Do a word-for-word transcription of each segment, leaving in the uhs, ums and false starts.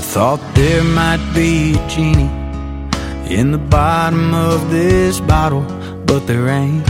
thought there might be a genie in the bottom of this bottle, but there ain't.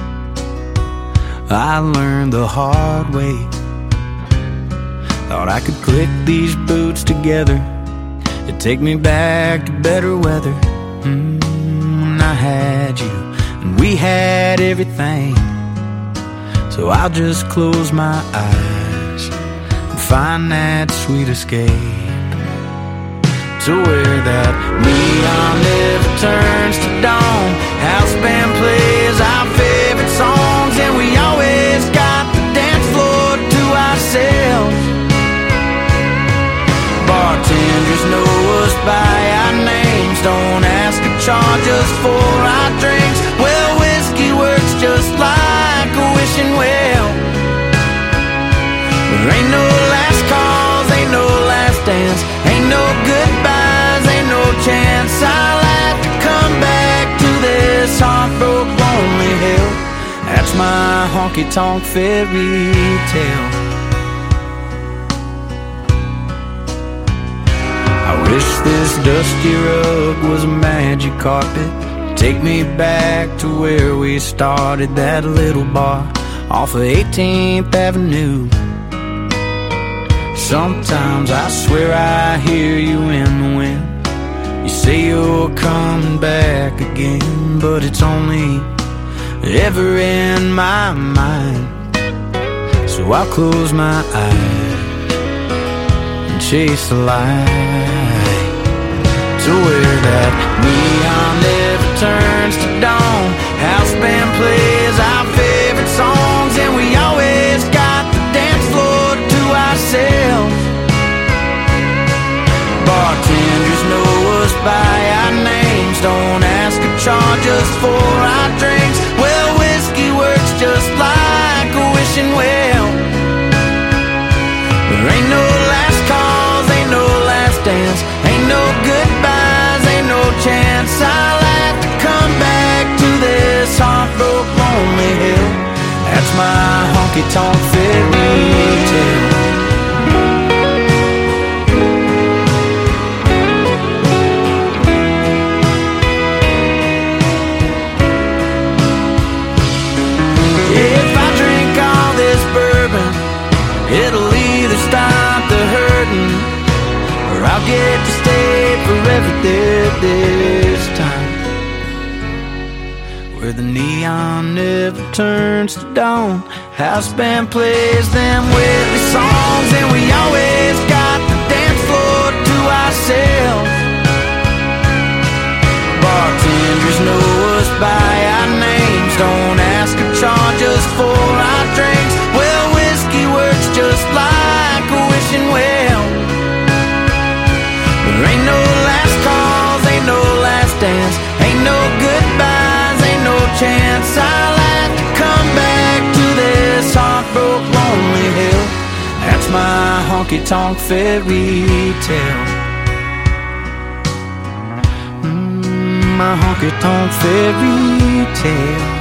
I learned the hard way. Thought I could click these boots together, it'd take me back to better weather. mm, I had you, and we had everything. So I'll just close my eyes and find that sweet escape to where that neon never turns to dawn. House band plays our favorite songs, and we always got the dance floor to ourselves. Bartenders know us by our names, don't ask or charge us for our drinks. Well, whiskey works just like a wishing well. There ain't no last calls, ain't no last dance, ain't no goodbyes, ain't no chance I'll have to come back to this heartbroken lonely hell. That's my honky-tonk fairy tale. I wish this dusty rug was a magic carpet, take me back to where we started, that little bar off of eighteenth Avenue. Sometimes I swear I hear you in the wind. You say you're coming back again, but it's only ever in my mind. So I'll close my eyes and chase the light to where that neon never turns to dawn. House band plays our favorite songs, and we always got the dance floor to ourselves. Bartenders know us by our names, don't ask or charge us for our drinks. Well, whiskey works just like a wishing well. There ain't no last calls, ain't no last dance, ain't no goodbyes, ain't no chance I'll have to come back to this heartbroken lonely hill. That's my honky-tonk fairy tale. If I drink all this bourbon, it'll either stop the hurting, or I'll get to stay forever there this time, where the neon never turns to dawn. House band plays them Whitley songs, and we always got the dance floor to ourselves. Bartenders know us by our names, don't ask or charge us for our drinks. Well, whiskey works just like a wishing well. There ain't no last calls, ain't no last dance, ain't no goodbyes, ain't no chance I'll have to come back to this heartbroken lonely hill. That's my honky-tonk fairy tale. Mm, my honky-tonk fairy tale.